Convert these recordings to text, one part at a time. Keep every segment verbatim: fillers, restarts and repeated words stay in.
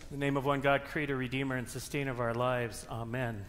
In the name of one God, Creator, Redeemer, and Sustainer of our lives, Amen.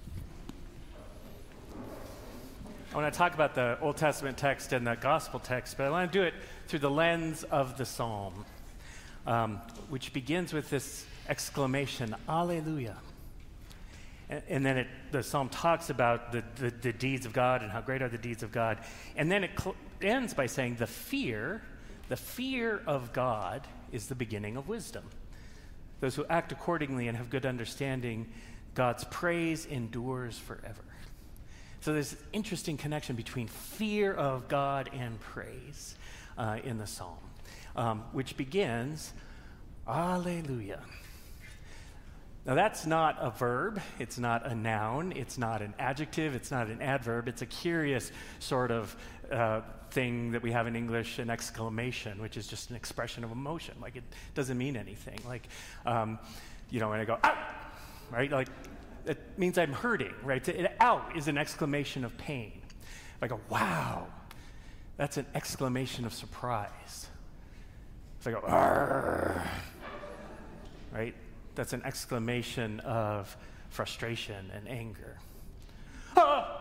I want to talk about the Old Testament text and the Gospel text, but I want to do it through the lens of the Psalm, um, which begins with this exclamation, Alleluia. And, and then it, the Psalm talks about the, the, the deeds of God and how great are the deeds of God. And then it cl- ends by saying the fear, the fear of God is the beginning of wisdom. Those who act accordingly and have good understanding, God's praise endures forever. So there's an interesting connection between fear of God and praise uh, in the psalm, um, which begins, Alleluia. Now that's not a verb, it's not a noun, it's not an adjective, it's not an adverb, it's a curious sort of uh, thing that we have in English, an exclamation, which is just an expression of emotion. Like it doesn't mean anything. Like, um, you know, when I go, ow, right? Like, it means I'm hurting, right? So it, ow is an exclamation of pain. If I go, wow, that's an exclamation of surprise. If I go, argh, right? That's an exclamation of frustration and anger. Ah!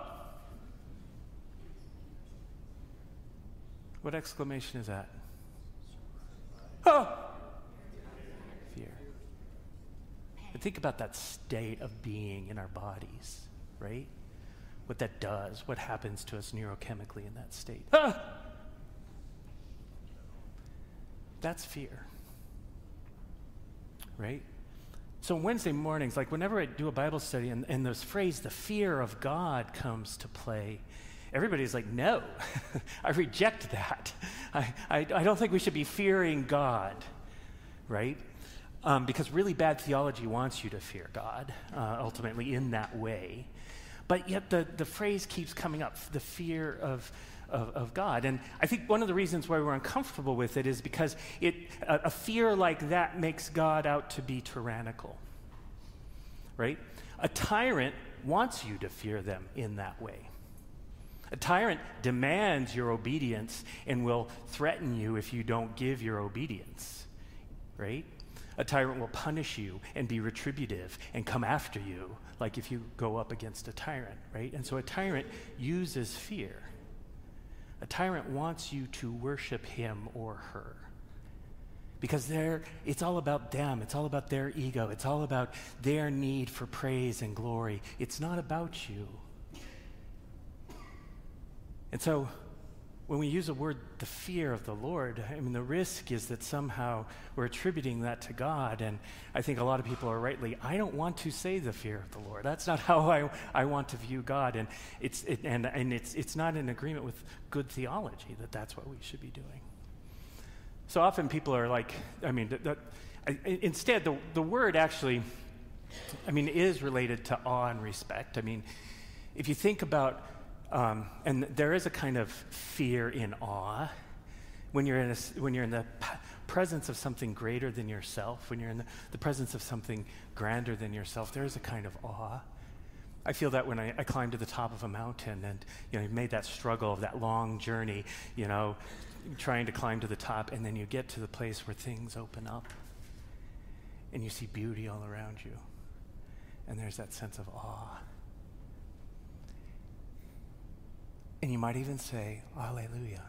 What exclamation is that? Ah! Fear. And think about that state of being in our bodies, right? What that does, what happens to us neurochemically in that state. Ah! That's fear, right? So Wednesday mornings, like whenever I do a Bible study and, and this phrase, the fear of God comes to play, everybody's like, no, I reject that. I, I, I don't think we should be fearing God, right? Um, because really bad theology wants you to fear God, uh, ultimately in that way. But yet the, the phrase keeps coming up, the fear of, of, of God. And I think one of the reasons why we're uncomfortable with it is because it, a, a fear like that makes God out to be tyrannical, right? A tyrant wants you to fear them in that way. A tyrant demands your obedience and will threaten you if you don't give your obedience, right? A tyrant will punish you and be retributive and come after you, like if you go up against a tyrant, right? And so a tyrant uses fear. A tyrant wants you to worship him or her because they're, it's all about them. It's all about their ego. It's all about their need for praise and glory. It's not about you. And so when we use the word, the fear of the Lord, I mean, the risk is that somehow we're attributing that to God. And I think a lot of people are rightly, I don't want to say the fear of the Lord. That's not how I, I want to view God. And it's it, and, and it's it's not in agreement with good theology that that's what we should be doing. So often people are like, I mean, the, the, I, instead, the, the word actually, I mean, is related to awe and respect. I mean, if you think about Um, and there is a kind of fear in awe when you're in a, when you're in the p- presence of something greater than yourself, when you're in the, the presence of something grander than yourself. There is a kind of awe. I feel that when I, I climb to the top of a mountain and, you know, you've made that struggle of that long journey, you know, trying to climb to the top, and then you get to the place where things open up and you see beauty all around you. And there's that sense of awe. And you might even say, Alleluia,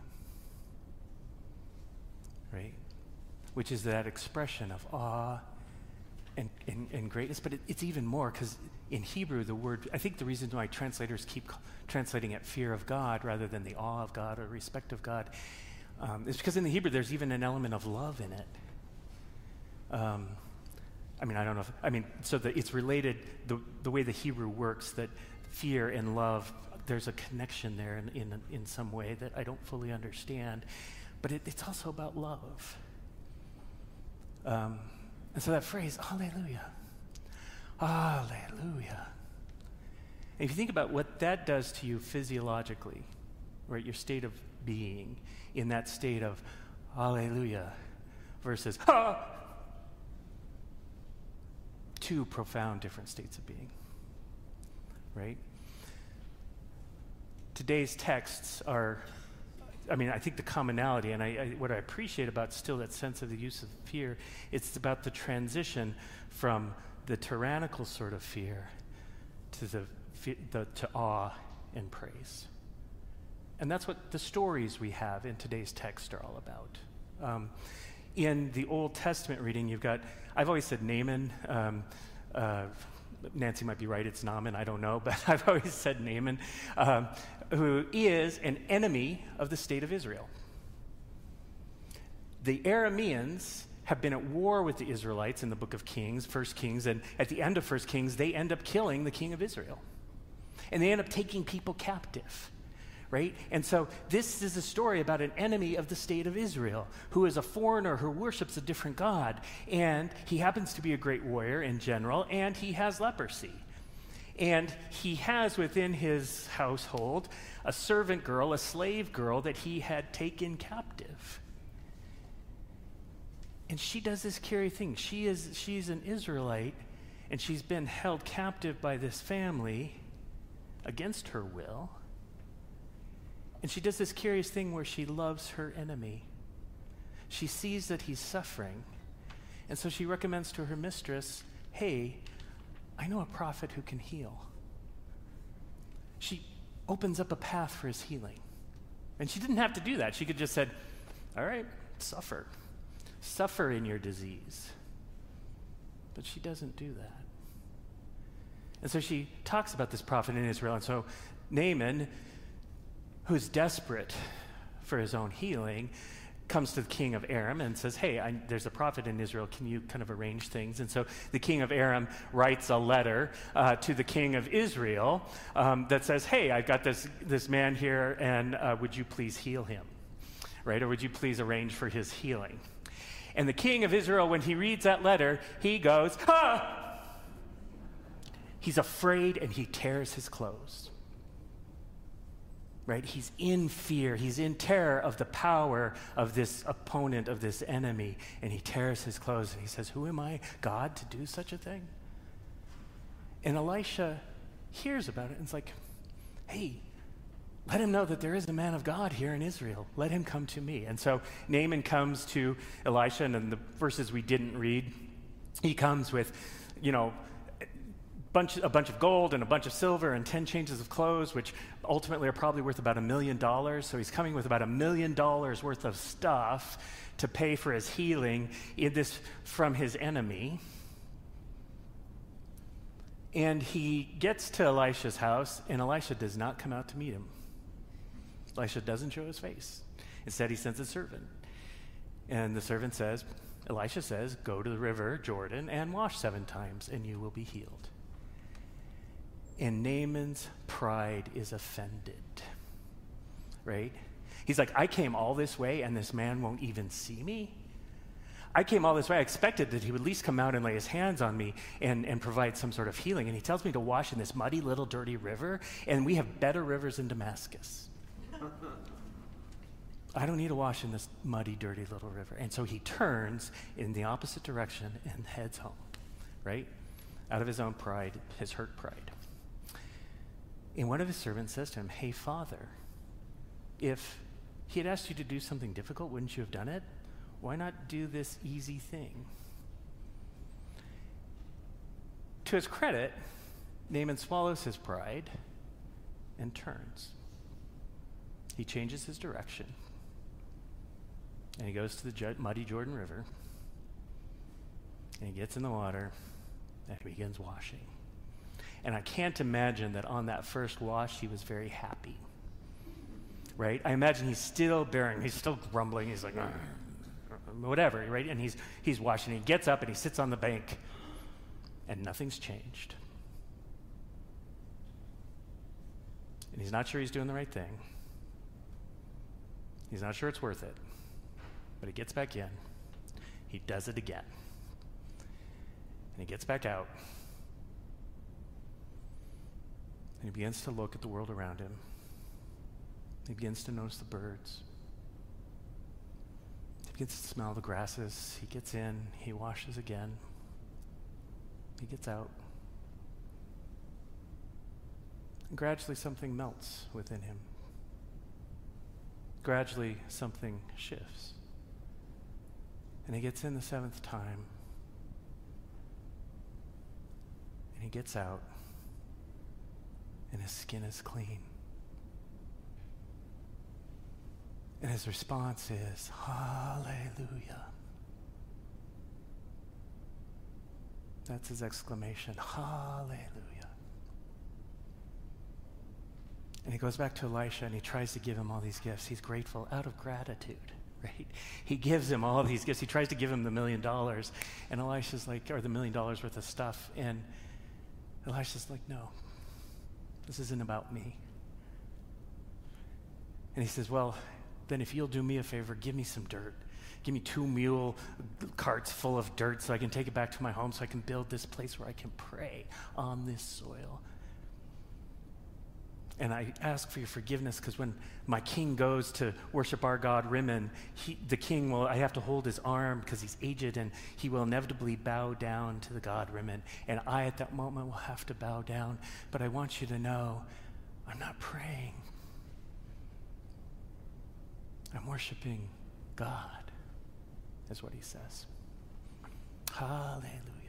right? Which is that expression of awe and, and, and greatness. But it, it's even more, because in Hebrew, the word, I think the reason why translators keep translating it fear of God rather than the awe of God or respect of God um, is because in the Hebrew, there's even an element of love in it. Um, I mean, I don't know if, I mean, so that it's related, the, the way the Hebrew works, that fear and love, there's a connection there in, in, in some way that I don't fully understand. But it, it's also about love. Um, and so that phrase, Alleluia, Alleluia. And if you think about what that does to you physiologically, right, your state of being in that state of Alleluia versus ah, two profound different states of being, right? Today's texts are I mean, I think the commonality, and I, I, what I appreciate about still that sense of the use of fear, it's about the transition from the tyrannical sort of fear to the, the to awe and praise. And that's what the stories we have in today's text are all about. Um, in the Old Testament reading, you've got, I've always said Naaman. Um, uh, Nancy might be right, it's Naaman, I don't know, but I've always said Naaman, um, who is an enemy of the state of Israel. The Arameans have been at war with the Israelites in the book of Kings, First Kings, and at the end of First Kings, they end up killing the king of Israel. And they end up taking people captive, right? And so this is a story about an enemy of the state of Israel who is a foreigner who worships a different god. And he happens to be a great warrior in general, and he has leprosy. And he has within his household a servant girl, a slave girl that he had taken captive. And she does this scary thing. She is, she's an Israelite, and she's been held captive by this family against her will. And she does this curious thing where she loves her enemy. She sees that he's suffering. And so she recommends to her mistress, hey, I know a prophet who can heal. She opens up a path for his healing. And she didn't have to do that. She could just said, all right, suffer. Suffer in your disease. But she doesn't do that. And so she talks about this prophet in Israel. And so Naaman, who's desperate for his own healing, comes to the king of Aram and says, hey, I, there's a prophet in Israel. Can you kind of arrange things? And so the king of Aram writes a letter uh, to the king of Israel um, that says, hey, I've got this, this man here, and uh, would you please heal him? Right? Or would you please arrange for his healing? And the king of Israel, when he reads that letter, he goes, ah! He's afraid and he tears his clothes. Right? He's in fear. He's in terror of the power of this opponent, of this enemy. And he tears his clothes and he says, who am I, God, to do such a thing? And Elisha hears about it and it's like, hey, let him know that there is a man of God here in Israel. Let him come to me. And so Naaman comes to Elisha, and in the verses we didn't read, he comes with, you know, bunch, a bunch of gold and a bunch of silver and ten changes of clothes, which ultimately are probably worth about a million dollars. So he's coming with about a million dollars worth of stuff to pay for his healing in this from his enemy. And he gets to Elisha's house, and Elisha does not come out to meet him. Elisha doesn't show his face. Instead, he sends a servant. And the servant says, Elisha says, go to the river Jordan and wash seven times, and you will be healed. And Naaman's pride is offended, right? He's like, I came all this way, and this man won't even see me? I came all this way. I expected that he would at least come out and lay his hands on me and, and provide some sort of healing. And he tells me to wash in this muddy little dirty river, and we have better rivers in Damascus. I don't need to wash in this muddy, dirty little river. And so he turns in the opposite direction and heads home, right? Out of his own pride, his hurt pride. And one of his servants says to him, hey, Father, if he had asked you to do something difficult, wouldn't you have done it? Why not do this easy thing? To his credit, Naaman swallows his pride and turns. He changes his direction, and he goes to the ju- muddy Jordan River, and he gets in the water, and he begins washing. And I can't imagine that on that first wash, he was very happy, right? I imagine he's still bearing, he's still grumbling, he's like, whatever, right? And he's, he's washing, he gets up, and he sits on the bank, and nothing's changed. And he's not sure he's doing the right thing. He's not sure it's worth it, but he gets back in. He does it again. And he gets back out. And he begins to look at the world around him. He begins to notice the birds. He begins to smell the grasses. He gets in. He washes again. He gets out. And gradually something melts within him. gradually something shifts. And he gets in the seventh time, and he gets out, and his skin is clean. And his response is, hallelujah. That's his exclamation, hallelujah. And he goes back to Elisha and he tries to give him all these gifts. He's grateful out of gratitude, right? He gives him all these gifts. He tries to give him the million dollars. And Elisha's like, or the million dollars worth of stuff. And Elisha's like, no, this isn't about me. And he says, well, then if you'll do me a favor, give me some dirt. Give me two mule carts full of dirt so I can take it back to my home so I can build this place where I can pray on this soil. And I ask for your forgiveness because when my king goes to worship our god Rimmon, he, the king will, I have to hold his arm because he's aged and he will inevitably bow down to the god Rimmon. And I at that moment will have to bow down. But I want you to know, I'm not praying. I'm worshiping God, is what he says. Hallelujah.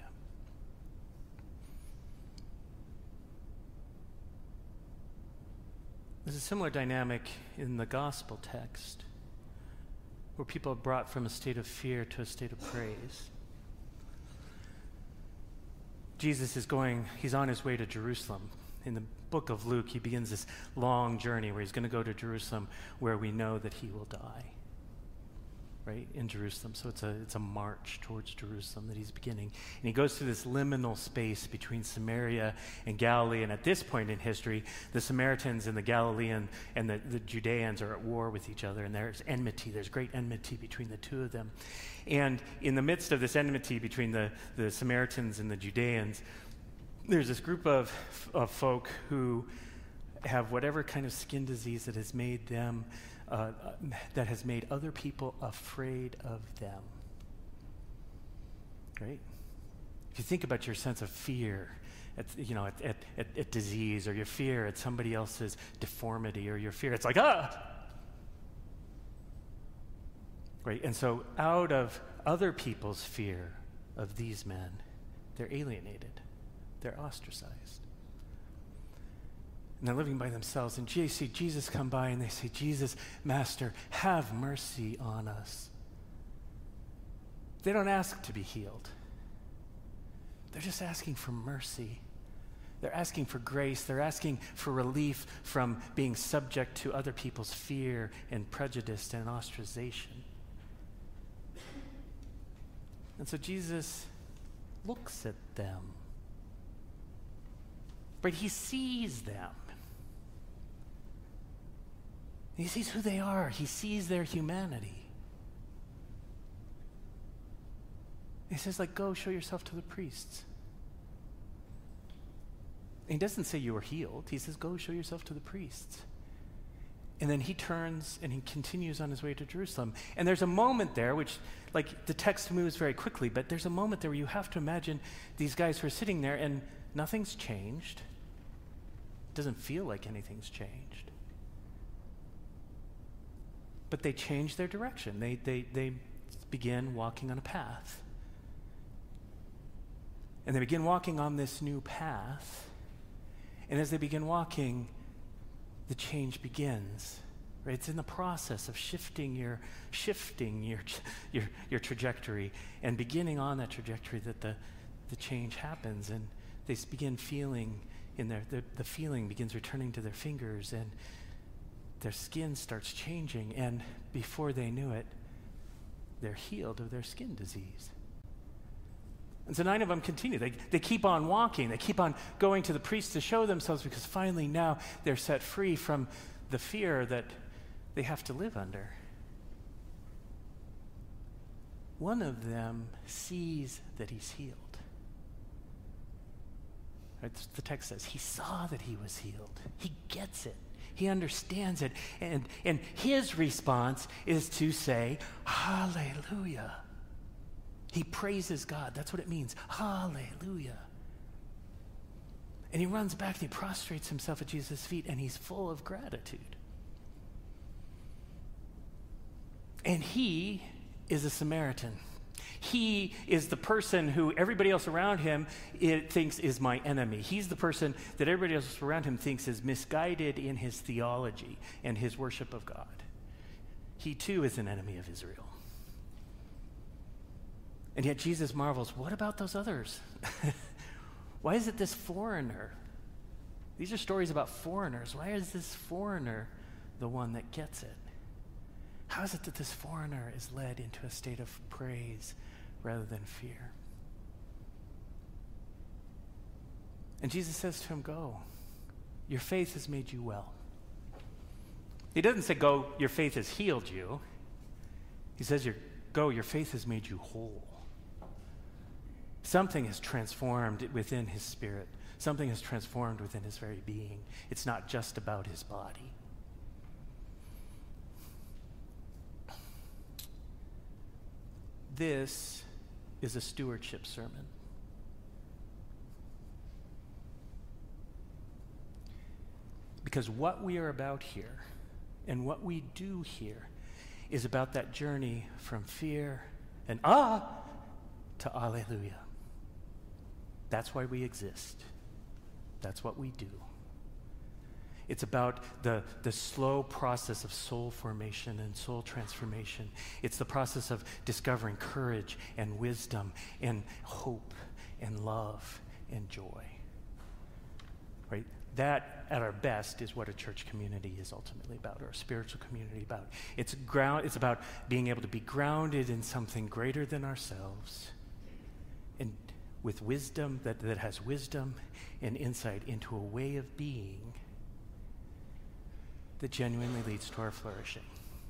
There's a similar dynamic in the gospel text where people are brought from a state of fear to a state of praise. Jesus is going, he's on his way to Jerusalem. In the book of Luke, he begins this long journey where he's going to go to Jerusalem where we know that he will die. Right, in Jerusalem. So it's a it's a march towards Jerusalem that he's beginning. And he goes through this liminal space between Samaria and Galilee. And at this point in history, the Samaritans and the Galilean and the, the Judeans are at war with each other. And there's enmity. There's great enmity between the two of them. And in the midst of this enmity between the, the Samaritans and the Judeans, there's this group of, of folk who have whatever kind of skin disease that has made them Uh, that has made other people afraid of them. Right? If you think about your sense of fear at, you know, at, at, at, at disease, or your fear at somebody else's deformity, or your fear, it's like, ah! Right? And so out of other people's fear of these men, they're alienated. They're ostracized. And they're living by themselves. And they see Jesus come by and they say, Jesus, Master, have mercy on us. They don't ask to be healed. They're just asking for mercy. They're asking for grace. They're asking for relief from being subject to other people's fear and prejudice and ostracization. And so Jesus looks at them. But he sees them. He sees who they are. He sees their humanity. He says, like, go show yourself to the priests. And he doesn't say you were healed. He says, go show yourself to the priests. And then he turns and he continues on his way to Jerusalem. And there's a moment there, which, like, the text moves very quickly, but there's a moment there where you have to imagine these guys who are sitting there and nothing's changed. It doesn't feel like anything's changed. But they change their direction. They, they, they begin walking on a path. And they begin walking on this new path. And as they begin walking, the change begins. Right? It's in the process of shifting your shifting your your your trajectory and beginning on that trajectory that the the change happens, and they begin feeling in their the, the feeling begins returning to their fingers, and their skin starts changing, and before they knew it, they're healed of their skin disease. And so nine of them continue. They, they keep on walking. They keep on going to the priest to show themselves, because finally now they're set free from the fear that they have to live under. One of them sees that he's healed. Right? The text says he saw that he was healed. He gets it. He understands it. And, and his response is to say, hallelujah. He praises God. That's what it means. Hallelujah. And he runs back and he prostrates himself at Jesus' feet, and he's full of gratitude. And he is a Samaritan. He is the person who everybody else around him it thinks is my enemy. He's the person that everybody else around him thinks is misguided in his theology and his worship of God. He too is an enemy of Israel. And yet Jesus marvels, what about those others? Why is it this foreigner? These are stories about foreigners. Why is this foreigner the one that gets it? How is it that this foreigner is led into a state of praise rather than fear? And Jesus says to him, go. Your faith has made you well. He doesn't say, go, your faith has healed you. He says, go, your faith has made you whole. Something has transformed within his spirit. Something has transformed within his very being. It's not just about his body. This is a stewardship sermon. Because what we are about here and what we do here is about that journey from fear and ah to alleluia. That's why we exist. That's what we do. It's about the, the slow process of soul formation and soul transformation. It's the process of discovering courage and wisdom and hope and love and joy. Right? That, at our best, is what a church community is ultimately about, or a spiritual community about. It's ground. It's about being able to be grounded in something greater than ourselves, and with wisdom that, that has wisdom and insight into a way of being that genuinely leads to our flourishing.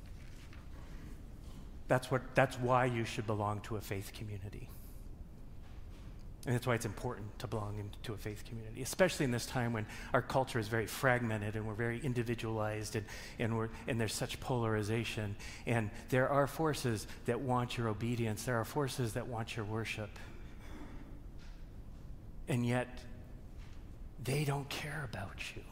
That's what. That's why you should belong to a faith community. And that's why it's important to belong in, to a faith community, especially in this time when our culture is very fragmented and we're very individualized and, and, we're, and there's such polarization. And there are forces that want your obedience. There are forces that want your worship. And yet, they don't care about you.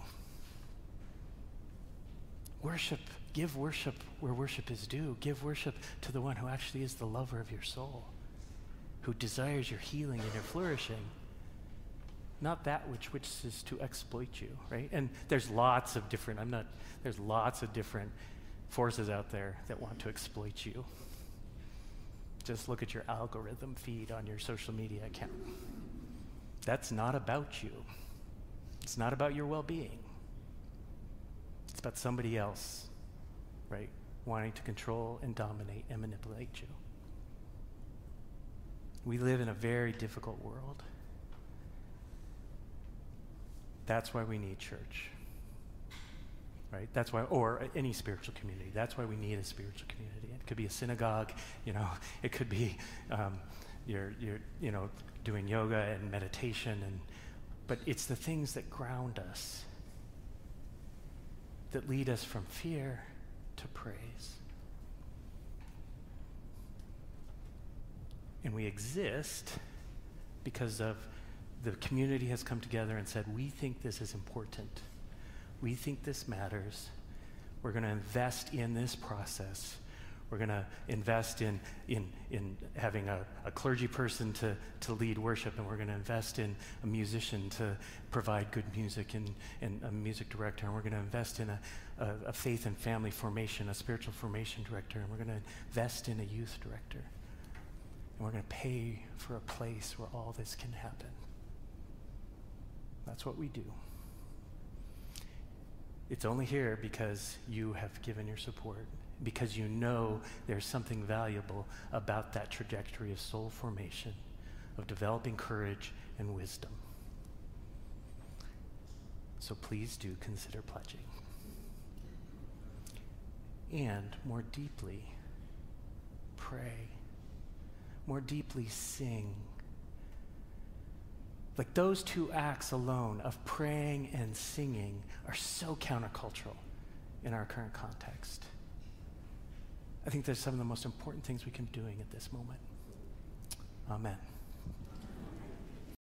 Worship, give worship where worship is due. Give worship to the one who actually is the lover of your soul, who desires your healing and your flourishing, not that which which is to exploit you, right? And there's lots of different, I'm not, there's lots of different forces out there that want to exploit you. Just look at your algorithm feed on your social media account. That's not about you. It's not about your well-being. It's about somebody else, right? Wanting to control and dominate and manipulate you. We live in a very difficult world. That's why we need church, right? That's why, or any spiritual community. That's why we need a spiritual community. It could be a synagogue, you know. It could be um, you're, you're, you know, doing yoga and meditation, and but it's the things that ground us, that lead us from fear to praise. And we exist because of the community has come together and said, we think this is important. We think this matters. We're going to invest in this process. We're going to invest in, in, in having a, a clergy person to, to lead worship, and we're going to invest in a musician to provide good music and, and a music director, and we're going to invest in a, a, a faith and family formation, a spiritual formation director, and we're going to invest in a youth director. And we're going to pay for a place where all this can happen. That's what we do. It's only here because you have given your support, because you know there's something valuable about that trajectory of soul formation, of developing courage and wisdom. So please do consider pledging. And more deeply, pray. More deeply, sing. Like those two acts alone of praying and singing are so countercultural in our current context. I think they're some of the most important things we can be doing at this moment. Amen.